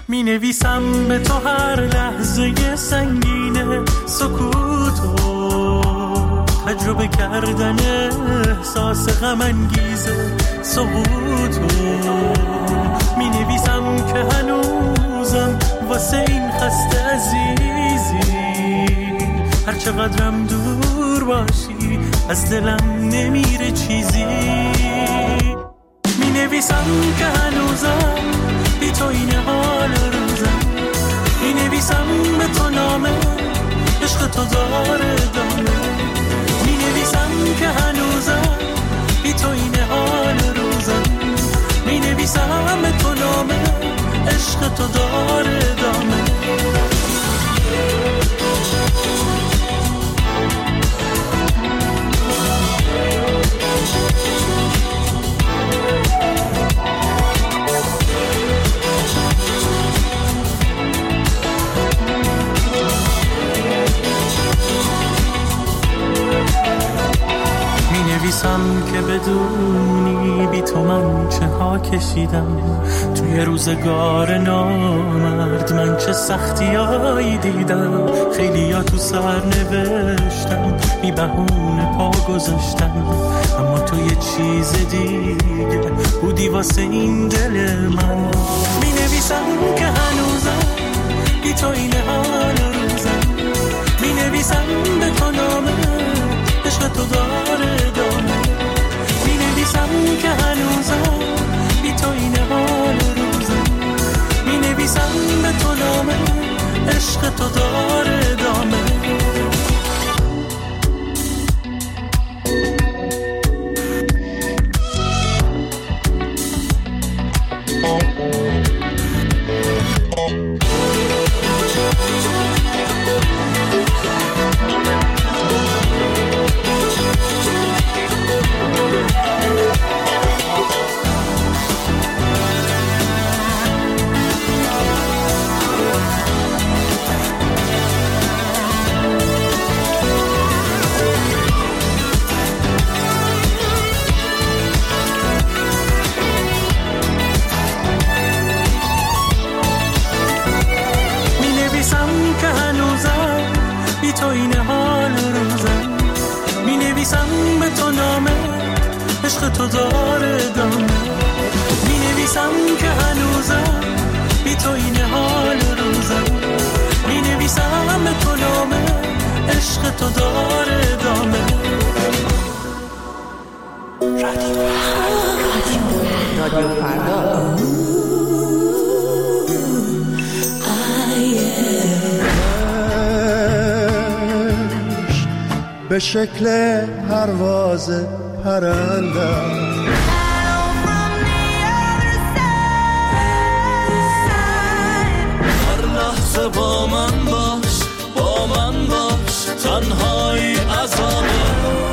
می نویسم به تو هر لحظه سنگین سکوتو، تجربه کردن احساس غم انگیز سقوطو. می نویسم که هنوزم واسه این خسته عزیزی، هر چقدرم دور باشی از دلم نمیره چیزی. می نویسم که هنوزم بی تو این حال روزم، می نویسم به تو نامه عشق تو داره دامه. می نویسم که هنوزم بی تو این حال روزم، می نویسم به تو نامه عشق تو داره دامه. نویسم که بدونی بی تو من چه ها کشیدم، توی روزگار نامرد من چه سختیایی دیدم. خیلی ها تو سر نوشتم بی بهونه پا گذاشتم، اما تو یه چیز دیگه بودی واسه این دل من. می نویسم که هنوزم بی تو این حال روزم، می نویسم به تو نامه عشق تو داره دامه. می نویسم که هنوزم بی تو این حال روزم، می نویسم به تو نامه عشق تو داره دامه. عشق تو داره دامه. می نویسم که هنوزم بی تو این حال روزم، می نویسم به تو نامه عشق تو داره دامه. رادیو فردا به شکل پرواز پرنده هر لحظه با من باش، با من باش، تنهایی عذابه.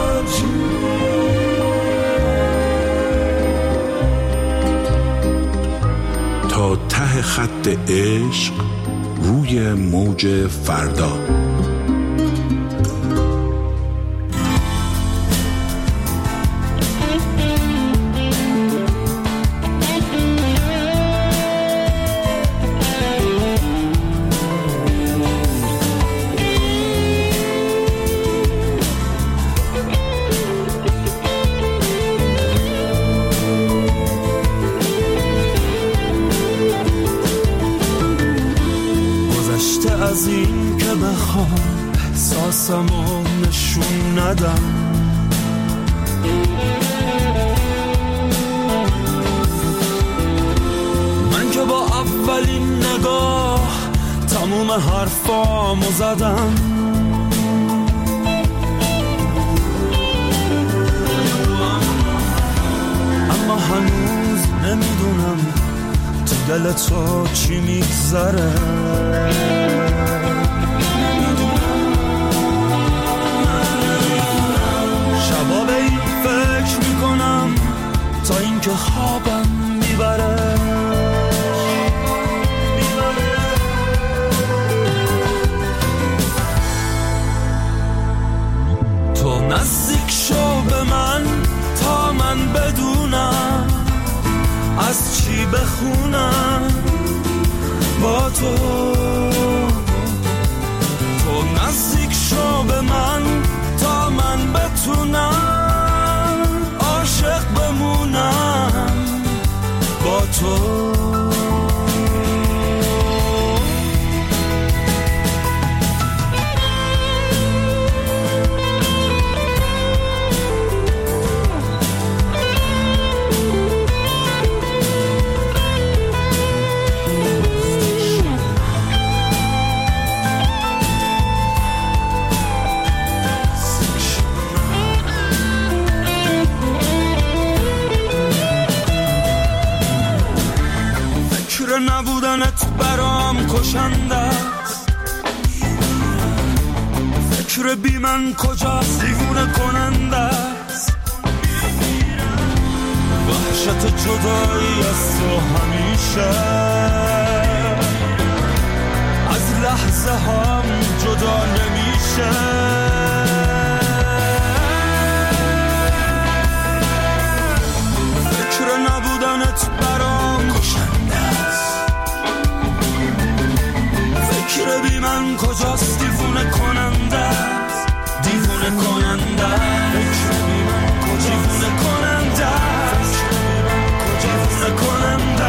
تا ته خط عشق روی موج فردا. از این که بخوام احساسمو نشون ندم، من که با اولین نگاه تموم حرفامو زدم. اما هنوز نمیدونم تو دل تو چی میگذره. شبا به این فکر میکنم تا اینکه خوابم میبره. تو نزدیک شو به من تا من بدونم از چی بخونم. با تو نزدیک شو به من تا من بتونم عاشق بمونم با تو. نبودنت برام کشنده است، فکر بی من کجاست دیوونه کننده است، وحشت جدایی از تو همیشه از لحظه هم جدا نمیشه. فکر نبودنت برام کشنده است، فکر بی من کجاست دیوونه کننده است، دیوونه کننده است، فکر بی من کجاست دیوونه کننده است، دیوونه کننده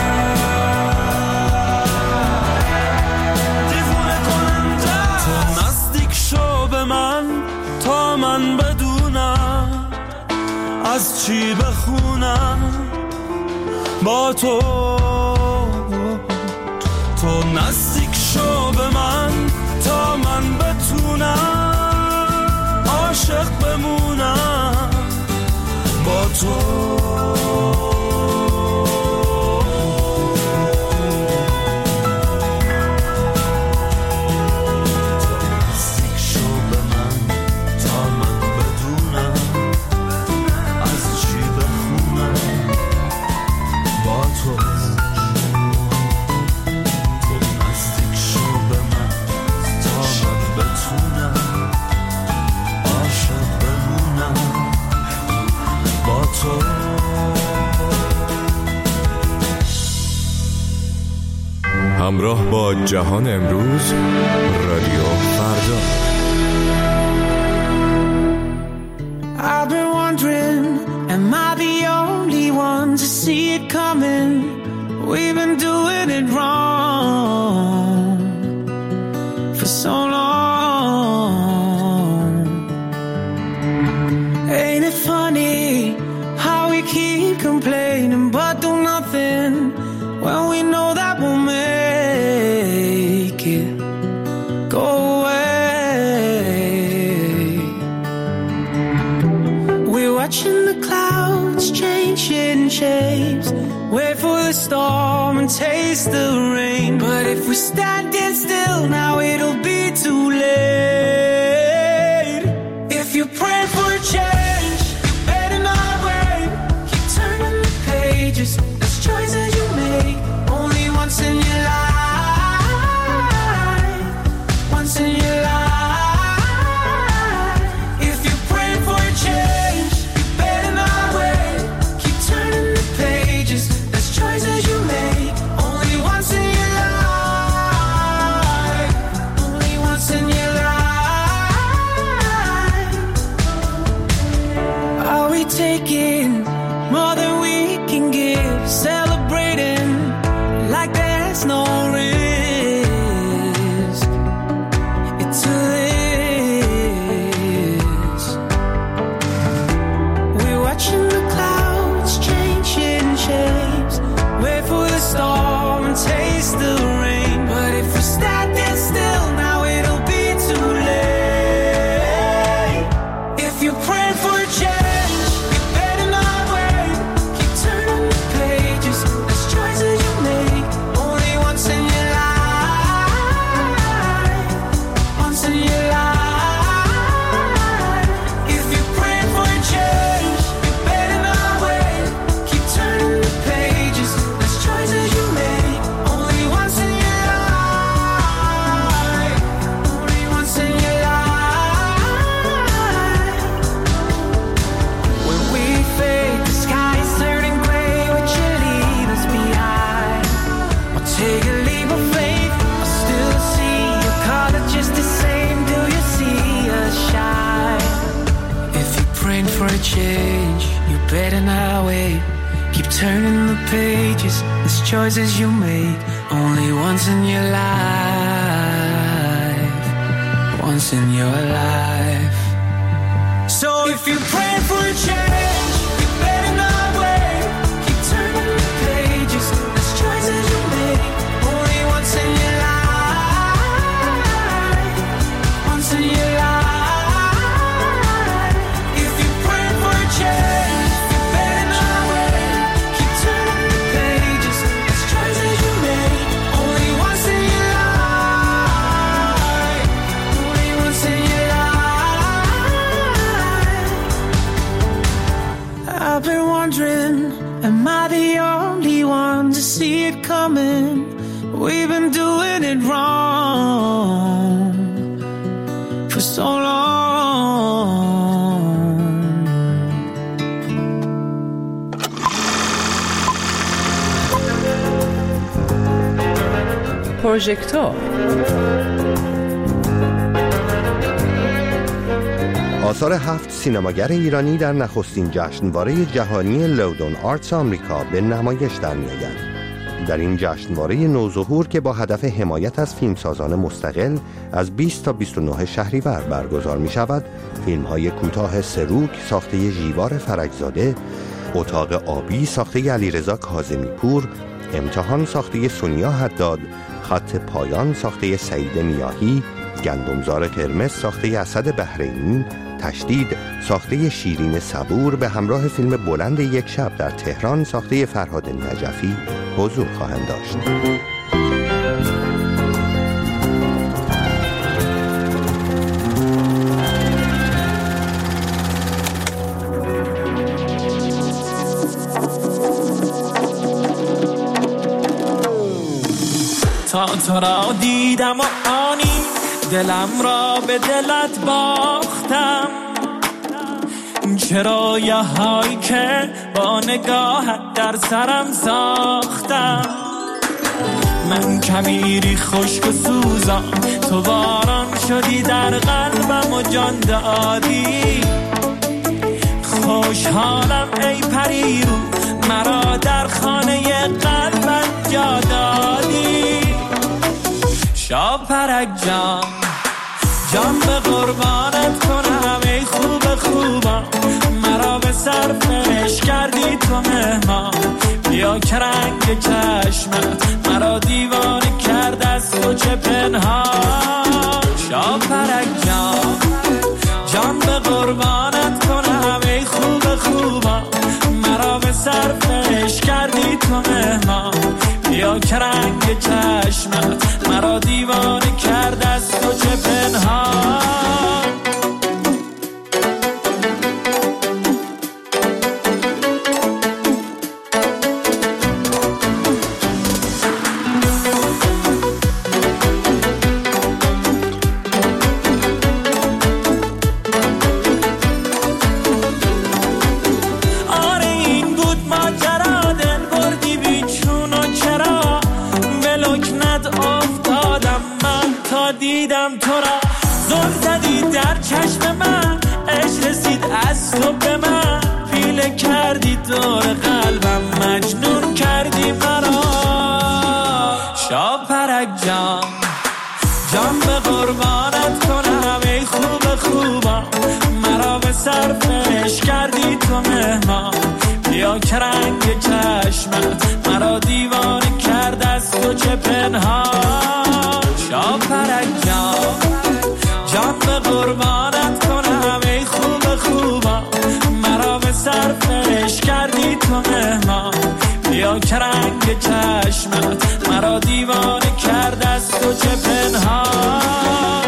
دیوونه کننده. تو نزدیک شو به من تا من بدونم از چی بخونم با تو. تو نزدیک شو به من تا من بتونم عاشق بمونم با تو. همراه با جهان امروز، رادیو فردا. I've been wondering, am I the only one to see it coming? We've been doing it wrong for so long. Ain't it funny how we keep complaining but do nothing when we know that we'll make it go away? We're watching the clouds changing shapes, wait for the storm and taste the rain. But if we're standing still now, it'll be too late. If you pray for a change, you better not wait. Keep turning the pages, there's choices you make only once in your life, once in your life. If you pray for a change, you better not wait. Keep turning the pages, there's choices you make only once in your life, only once in your life. Are we taking more than we can give, celebrating like there's no a change, you better not wait. Keep turning the pages, there's choices you make. Only once in your life, once in your life. So if you pray for a change, you better not wait. Keep turning the pages, there's choices you make. Only once in your life, once in your life. If you pray for a change, you better not wait. Keep turning the pages, there's choices you make. Only once in your life, only once in your life. I've been wondering, am I the only one to see it coming? We've been doing it wrong for so long. پروژکتور آثار 7 سینماگر ایرانی در نخستین جشنواره جهانی لودون آرتس آمریکا به نمایش در می‌آیند. در این جشنواره نوظهور که با هدف حمایت از فیلمسازان مستقل از 20 تا 29 شهریور برگزار می‌شود، فیلم‌های کوتاه سروک ساخته ژیوار فرجزاده، اتاق آبی ساخته علیرضا کاظمی‌پور، امتحان ساخته سونیا حداد، خط پایان ساخته سعید میاهی، گندمزار قرمز ساخته اسد بحرینی، تشدید ساخته شیرین صبور به همراه فیلم بلند یک شب در تهران ساخته فرهاد نجفی حضور خواهند داشت. تا تو را دیدم و آنی دلم را به دلت باختم. چرا یه هایی که با نگاهت در سرم ساختم. من کمیری خشک و سوزم، تو باران شدی در قلبم و جان دادی. خوشحالم ای پریرو، مرا در خانه قلبت جا دادی. شاپرک جان، جان به قربانت کنم ای خوب خوبم. مرا به صرفش کردی تو مهمان. بیا که رنگ چشمت مرا دیوانه کرد از تو چه پنهان. شاپرک جان، جان به قربانت کنم ای خوب خوبم. مرا به صرفش کردی تو مهمان. بیا که رنگ چشمت مرا دیوانه کرد از تو چه پنهان. دیدم تو را زل زدی در چشم من، عشق رسید از تو به من. پیله کردی دور قلبم، مجنون کردی مرا. شاپرک جان، جان به قربانت کنم ای خوب خوبم. مرا به صرفش کردی تو مهمان. بیا که رنگ چشمت مرا دیوانه کرد از تو چه پنهان. شاپرک جان، جان به قربانت کنم ای خوب خوبم. مرا به صرفش کردی تو مهمان. بیا که رنگ چشمت مرا دیوانه کرد از تو چه پنهان.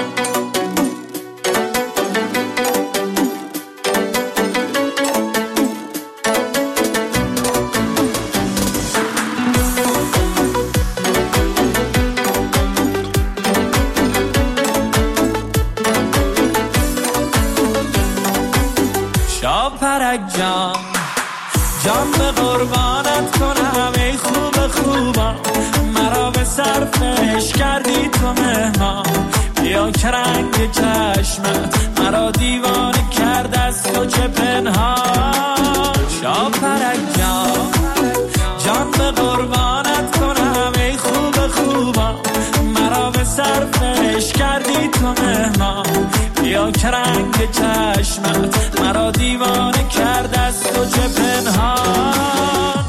شاپرک جان، جان به قربانت کنم ای خوب خوبم. مرا به صرفش کردی تو مهمان. بیا که رنگ چشمت مرا دیوانه کرد از تو چه پنهان. شاپرک جان به قربانت کنم ای خوب خوبا، مرا به صرفش کردی تو مهمان. بیا که رنگ چشمت مرا دیوانه کرد از تو چه پنهان.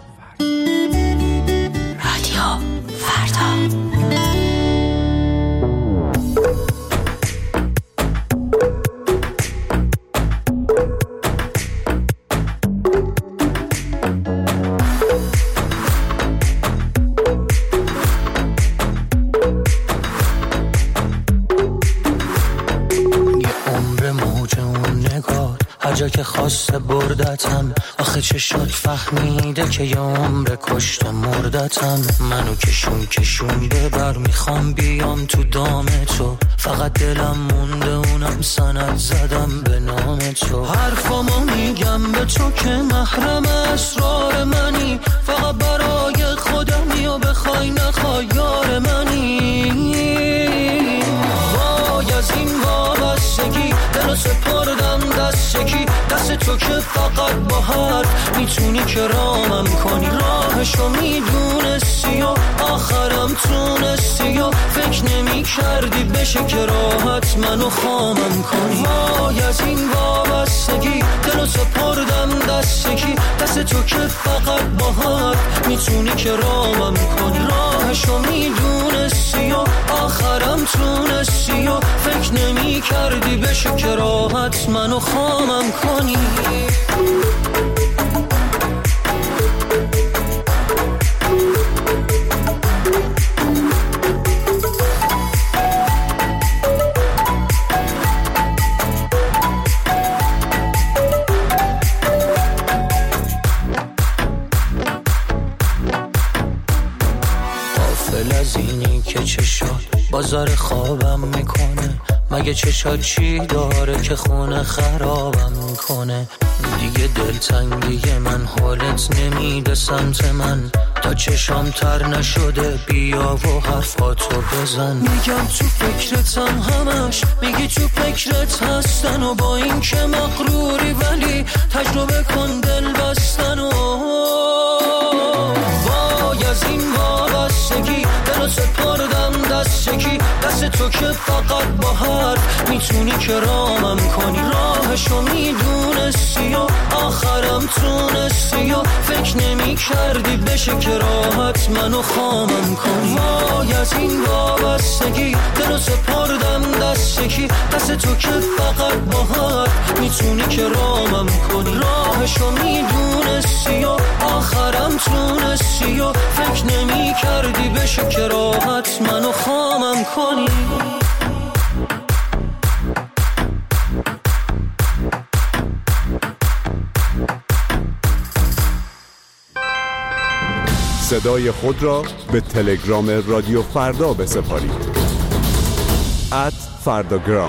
رادیو فردا. جا که خواسته بردتم، آخه چه شد فهمیده که یه عمر کشت مردتم. منو کشون ببر، میخوام بیام تو دام تو، فقط دلم مونده اونم سند زدم به نام تو. حرفامو میگم به تو که محرم اسرار منی، فقط برای خودمی و بخوای نخوای یار منی. وای از این وابستگی دلو سپردم دست یکی، دست تو که فقط با حرف میتونی که رامم کنی. راهشو میدونستی و آخرم تونستی و فکر نمی کردی بشه که راحت منو خامم کنی. وای از این وابستگی دلو سپردم دست یکی، دست تو که فقط با حرف میتونی که رامم کنی. راهشو میدونستی و آخرم تونستی و فکر نمی کردی بشه که راحت منو خامم کنی. غافل از اینی که چه شد بازار خوابم میکنه، مگه چشات چی داره که خونه خرابم میکنه. دیگه دلتنگی من حالت نمیده سمت من، تا چشام تر نشده بیا و حرفاتو بزن. میگم تو فکرتم همش، میگی تو فکرت هستن و با این که مغروری ولی تجربه کن دل بستن. و وای از این وابستگی دلو سپردم دست یکی، دست تو که فقط با حرف میتونی که رامم کنی. راهشو میدونستی و آخرم تونستی و فکر نمی کردی بشه که راحت منو خامم کنی. وای از این وابستگی دلو سپردم دست یکی، دست تو که فقط با حرف میتونی که رامم کنی. راهشو میدونستی و آخرم تونستی و فکر نمی کردی بشه که راحت منو خامم کنی. صدای خود را به تلگرام رادیو فردا بسپارید. @فرداگرام.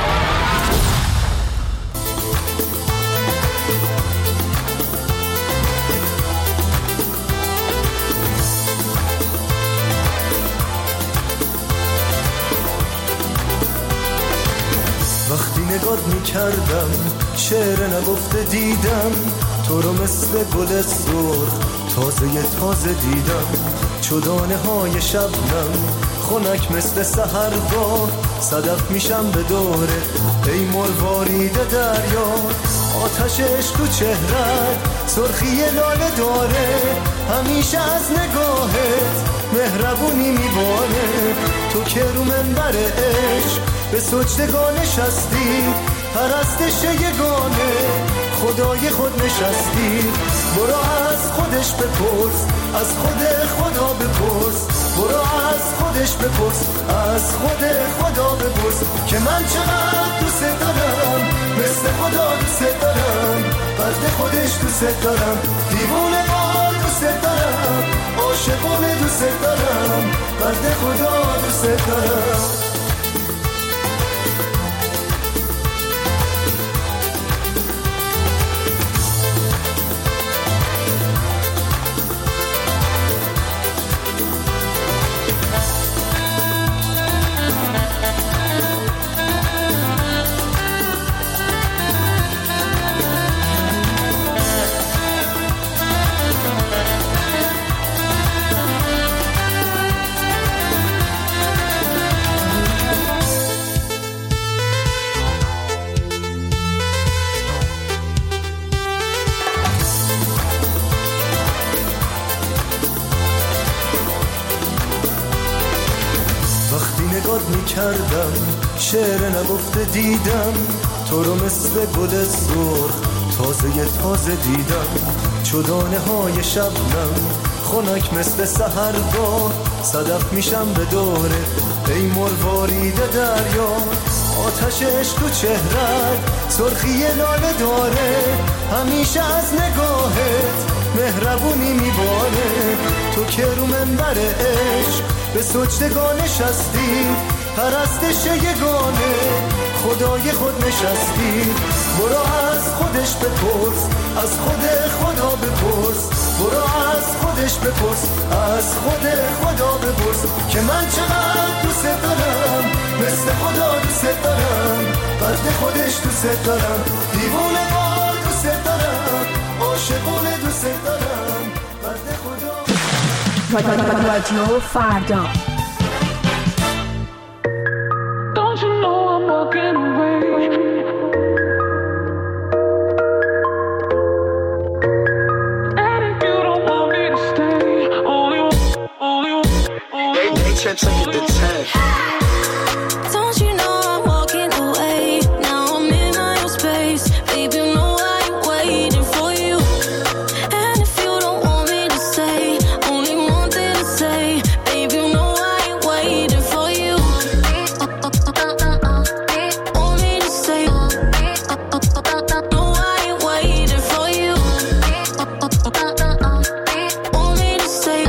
وقتی نگات میکردم شعر نگفته دیدم، تو رو مثل گل سرخ تازه دیدم. چو دانه های شبنم خنک مثل سحرگاه، صدف میشم به دوره ای مروارید دریا. آتش عشق تو چهرت سرخی لاله داره، همیشه از نگاهت مهربونی میباره. تو که رو منبر عشق به سجدگاه نشستی، پرستش یگانه خدای خود نشستی. برو از خودش بپرس، از خود خدا بپرس. برو از خودش بپرس، از خود خدا بپرس که من چقدر دوست دارم، مثل خدا دوست دارم. فرد خودش دوست دارم، دیوونه بار دوست دارم، عاشقونه دوست دارم. فرد خدا دوست دارم. نگات میکردم شعر نگفته دیدم تو رو مثل گل سرخ تازه دیدم چو دانه های شبنم خنک مثل سحرگاه صدف میشم به دوره ای مروارید دریا آتش عشق و چهرت سرخی لاله داره همیشه از نگاهت مهربونی میباره تو که رو منبر عشق به سجدگاه نشستی پرستش یگانه خدای خود نشستی برو از خودش بپرس از خود خدا بپرس برو از خودش بپرس از خود خدا بپرس که من چقدر دوست دارم مثل خدا دوست دارم بنده خودش دوست دارم دیوونه وار دوست دارم عاشقونه دوست دارم بنده خدا رادیو فردا Don't you know I'm walking away? And if you don't want me to stay, only They take the test. Don't you know I'm walking away? Now I'm in my own space. Baby, you know I ain't waiting for you. And if you don't want me to stay, only one thing to say. Baby, you know I ain't waiting for you. Want me to stay? No, I ain't waiting for you. Want me to stay?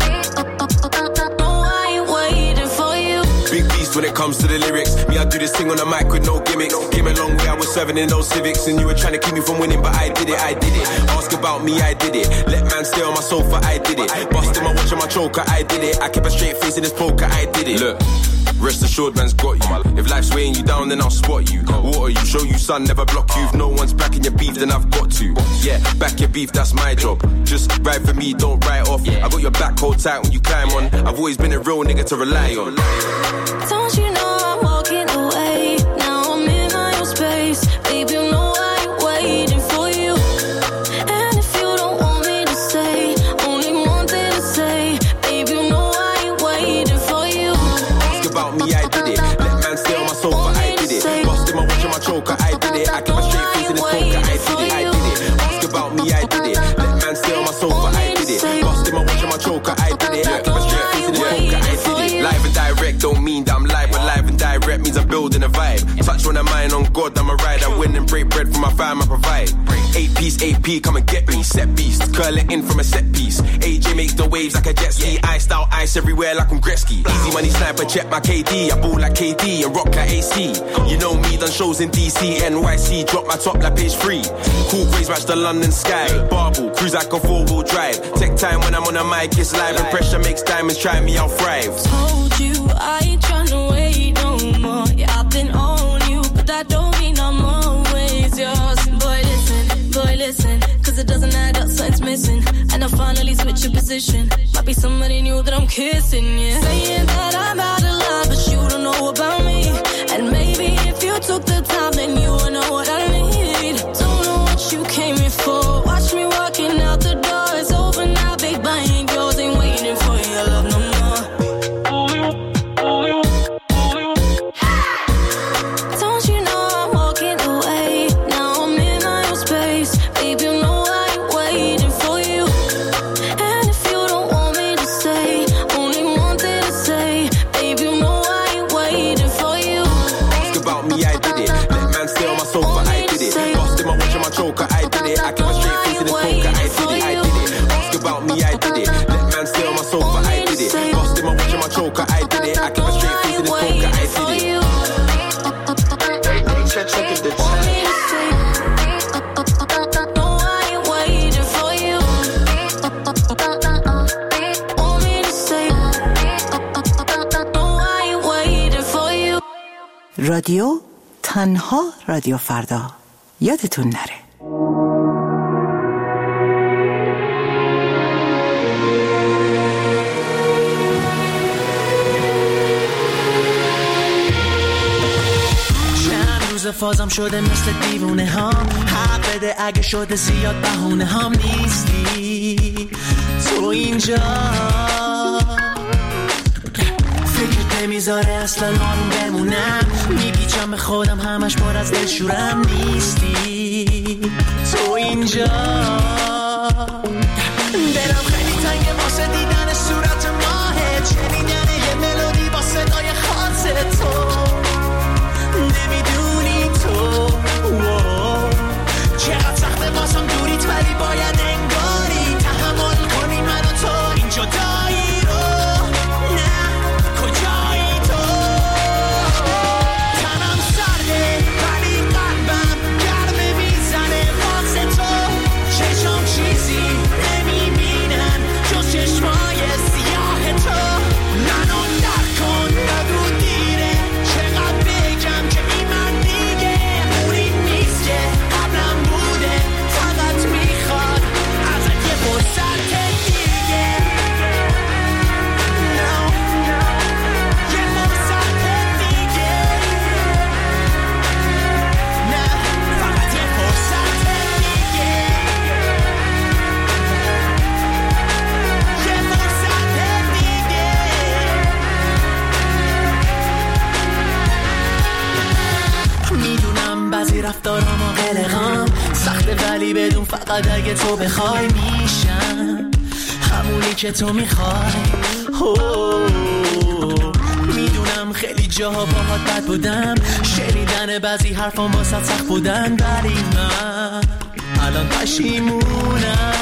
No, I ain't waiting for you. Big beast when it comes to the lyrics. Me, I do this thing on the mic with no gimmicks. Came a long way, I was serving in those civics. And you were trying to keep me from winning, but I did it. Ask about me, I did it. Let man stay on my sofa, I did it. Busting my watch on my choker, I did it. I kept a straight face in this poker, I did it. Look, rest assured man's got you. If life's weighing you down, then I'll spot you. Water you, show you sun, never block you. If no one's backing your beef, then I've got to. Yeah, back your beef, that's my job. Just ride for me, don't write off. I got your back hold tight when you climb on. I've always been a real nigga to rely on. Don't you know I'm walking away? Now I'm in my own space. Baby, you know I ain't waiting for you. And if you don't want me to stay, only one thing to say. Baby, you know I ain't waiting for you. Ask about me, I did it. Let man stay on my sofa, I did it. Busting my watch on my choker, I did it. I kept a straight face in this poker, I did it. Ask about me, I did it. Let man stay on my sofa, I did it. Busting my watch on my choker, I did it. I kept a straight face in this poker, I did it. Live and direct don't mean that I'm live, but live and direct means I'm building a vibe. Touch on a mind, on God, I'm a ride. I win and break bread for my fam, I provide. 8-piece AP, come and get me. Set beast, curl it in from a set piece. AJ makes the waves like a jet ski. Iced out ice everywhere like I'm Gretzky. Easy money sniper, check my KD. I ball like KD and rock like AC. You know me, done shows in DC, NYC. Drop my top like page 3. Cool grays match the London sky. Barbell, cruise like a 4-wheel drive. Take time when I'm on a mic, it's live. And pressure makes diamonds, try me, I'll thrive. Told you I ain't tryna wait no more. Yeah, I've been on you, but that don't mean I'm always yours. Boy, listen, cause it doesn't add up, something's missing. And I finally switch your position. Might be somebody new that I'm kissing, yeah. Saying that I'm out of love, but you don't know about me. And maybe if you took the time, then you would know what I need. Don't know what you came here for. Watch me walking out the door. It's over now, big bang, yours ain't waiting for your love no more. Don't you know I'm walking away? Now I'm in my own space. Baby, you know I ain't waiting for you. And if you don't want me to stay, only one thing to say. Baby, you know I ain't waiting for you. Ask about me, I did it. Let man stay on my sofa, I did it. Busting my watch on my choker, I did it. I kept a straight face in this poker, I did it. Ask about me, I did it. Let man stay on my sofa, I did it. Busting my watch on my choker, I did it. I kept a straight face in this poker, I did it. They take the test. No, I ain't waiting for you. Want me to stay? No, I ain't waiting for you. رادیو تنها رادیو فردا یادتون نره. فازم شده مثل دیوونه ها حق بده اگه شده زیاد بهونه هم نیستی تو اینجا فکر نمیذاره اصلا آروم بمونم، میپیچم به خودم همش پر از دلشورم. نیستی تو اینجا، دلم خیلی تنگه واسه دیدن صورت ماهت، شنیدن یه ملودی با صدای خاص تو. نمیدونی تو چقدر سخته واسم دوریت، ولی باید انگاری تحمل کنی من و تو این جدایی رو. نه کجایی تو، تنم سرده ولی قلبم گرمه میزنه واسه تو. چشم چیزی نمیبینن جز چشمای سیاه تو. منو درک کن نگو دیره، چقدر بگم که این من دیگه اونی نیست که قبلم بوده، فقط میخواد ازت یه فرصت دیگه. یه فرصت دیگه، نه فقط یه فرصت دیگه، یه فرصت دیگه. میدونم بعضی رفتارام و قلقام سخته، ولی بدون فقط اگه تو بخوای میشم همونی که تو میخوای. میدونم خیلی جاها باهات بد بودم، شنیدن بعضی حرفام واسه سخت بودن، ولی من الان پشیمونم.